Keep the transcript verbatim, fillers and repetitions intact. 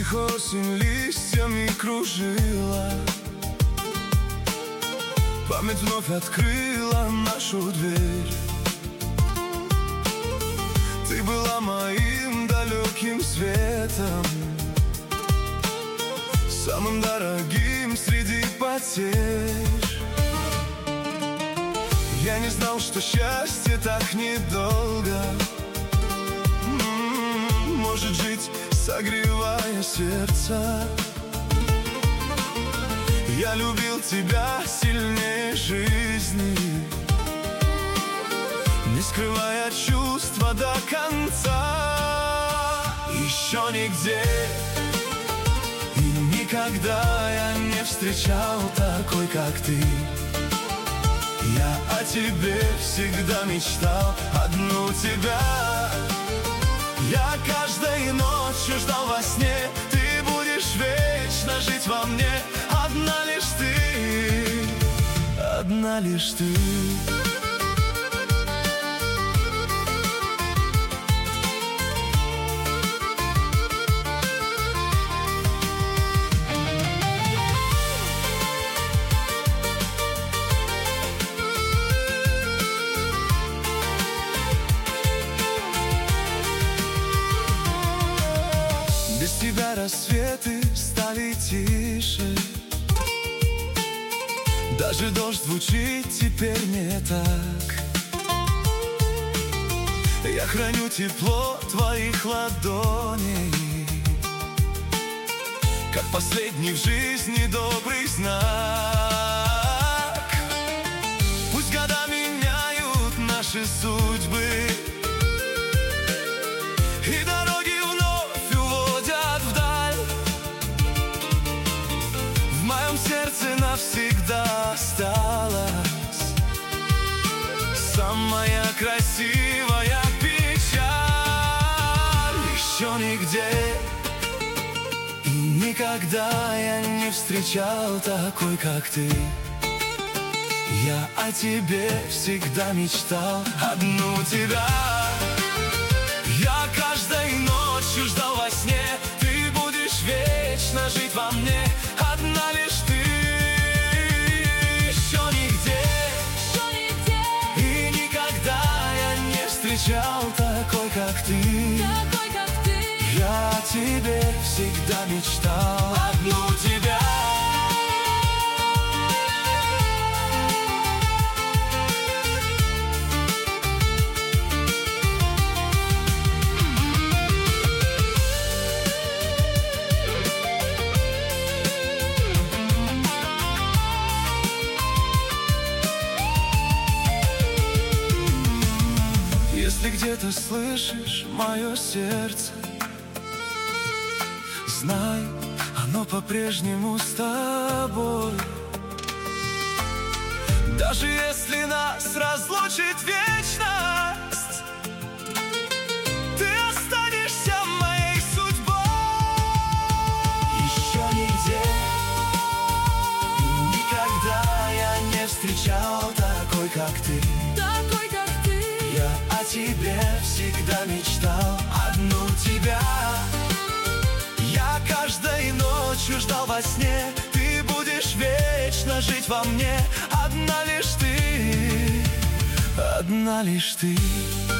Их осень листьями кружила, память вновь открыла нашу дверь. Ты была моим далеким светом, самым дорогим среди потерь. Я не знал, что счастье так недолго м-м, может жить, согревая сердце. Я любил тебя сильнее жизни, не скрывая чувства до конца. Еще нигде и никогда я не встречал такой, как ты. Я о тебе всегда мечтал, одну тебя. Я каждой ночью ждал во сне, ты будешь вечно жить во мне. Одна лишь ты, одна лишь ты. Без тебя рассветы стали тише, даже дождь звучит теперь не так. Я храню тепло твоих ладоней, как последний в жизни добрый знак. Пусть года меняют наши судьбы, и дороги вновь уводят вдаль. В моем сердце навсегда осталась самая красивая печаль. Еще нигде и никогда я не встречал такой, как ты. Я о тебе всегда мечтал, одну тебя. Я каждой ночью ждал во сне, ты будешь вечно жить во мне. Одна лишь ты. Еще нигде, Еще нигде и никогда я не встречал такой, как ты. такой, как ты. Я о тебе всегда мечтал, одну тебя. Если где-то слышишь мое сердце, знай, оно по-прежнему с тобой. Даже если нас разлучит вечность, ты останешься моей судьбой. Еще нигде и никогда я не встречал такой, как ты. Такой, как ты. Я о тебе всегда мечтал, одну тебя. Я каждой ночью ждал во сне, ты будешь вечно жить во мне. Одна лишь ты, одна лишь ты.